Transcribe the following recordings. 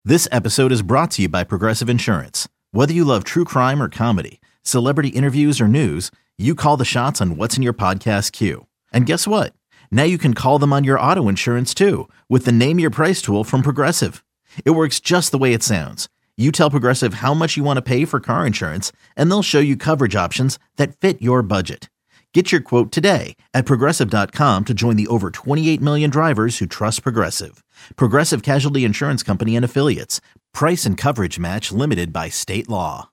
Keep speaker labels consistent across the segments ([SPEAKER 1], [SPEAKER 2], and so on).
[SPEAKER 1] This episode is brought to you by Progressive Insurance. Whether you love true crime or comedy, celebrity interviews or news, you call the shots on what's in your podcast queue. And guess what? Now you can call them on your auto insurance too with the Name Your Price tool from Progressive. It works just the way it sounds. You tell Progressive how much you want to pay for car insurance, and they'll show you coverage options that fit your budget. Get your quote today at Progressive.com to join the over 28 million drivers who trust Progressive. Progressive Casualty Insurance Company and Affiliates. Price and coverage match limited by state law.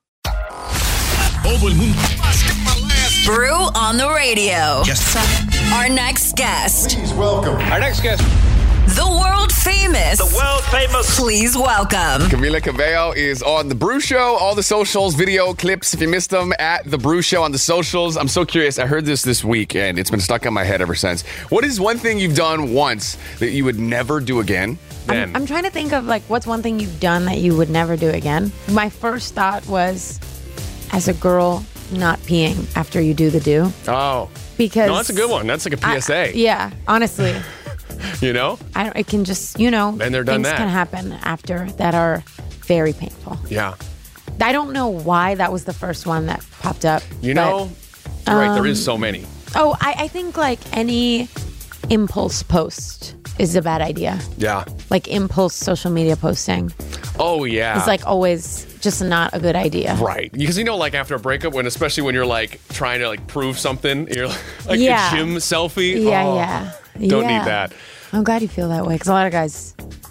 [SPEAKER 2] Brew on the radio.
[SPEAKER 3] Yes.
[SPEAKER 2] Our next guest.
[SPEAKER 3] Please welcome.
[SPEAKER 4] Our next guest.
[SPEAKER 2] The world famous.
[SPEAKER 4] Please.
[SPEAKER 2] Please welcome.
[SPEAKER 4] Camila Cabello is on The Brew Show. All the socials, video clips, if you missed them, at The Brew Show on the socials. I'm so curious. I heard this week, and it's been stuck in my head ever since. What is one thing you've done once that you would never do again?
[SPEAKER 5] I'm trying to think of, what's one thing you've done that you would never do again? My first thought was, as a girl, not peeing after you do the do.
[SPEAKER 4] Oh.
[SPEAKER 5] Because...
[SPEAKER 4] No, that's a good one. That's like a PSA.
[SPEAKER 5] Yeah, honestly.
[SPEAKER 4] You know?
[SPEAKER 5] It can just, Been
[SPEAKER 4] there, done
[SPEAKER 5] things
[SPEAKER 4] that.
[SPEAKER 5] can happen after that are very painful.
[SPEAKER 4] Yeah.
[SPEAKER 5] I don't know why that was the first one that popped up.
[SPEAKER 4] You're right, there is so many.
[SPEAKER 5] Oh, I think any impulse post is a bad idea.
[SPEAKER 4] Yeah.
[SPEAKER 5] Impulse social media posting.
[SPEAKER 4] Oh, yeah.
[SPEAKER 5] It's always just not a good idea.
[SPEAKER 4] Right. Because after a breakup, especially when you're trying to prove something, you're a gym selfie.
[SPEAKER 5] Yeah.
[SPEAKER 4] Don't need that.
[SPEAKER 5] I'm glad you feel that way because a lot of guys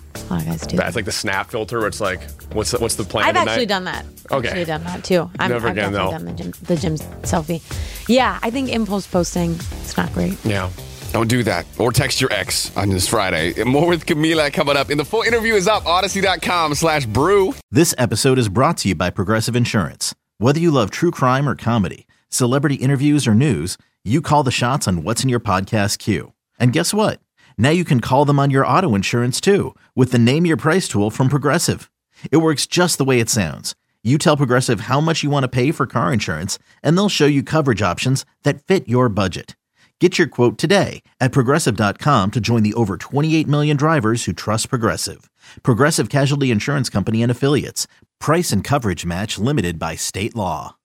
[SPEAKER 5] do.
[SPEAKER 4] That's like the snap filter where it's what's the plan
[SPEAKER 5] I've
[SPEAKER 4] tonight?
[SPEAKER 5] actually done that.
[SPEAKER 4] Okay.
[SPEAKER 5] Actually done that too.
[SPEAKER 4] Never again, though.
[SPEAKER 5] I've definitely done the gym selfie. Yeah, I think impulse posting, it's not great.
[SPEAKER 4] Yeah. Don't do that. Or text your ex on this Friday. More with Camila coming up. And the full interview is up, Odyssey.com/brew.
[SPEAKER 1] This episode is brought to you by Progressive Insurance. Whether you love true crime or comedy, celebrity interviews or news, you call the shots on what's in your podcast queue. And guess what? Now you can call them on your auto insurance too with the Name Your Price tool from Progressive. It works just the way it sounds. You tell Progressive how much you want to pay for car insurance, and they'll show you coverage options that fit your budget. Get your quote today at Progressive.com to join the over 28 million drivers who trust Progressive. Progressive Casualty Insurance Company and Affiliates. Price and coverage match limited by state law.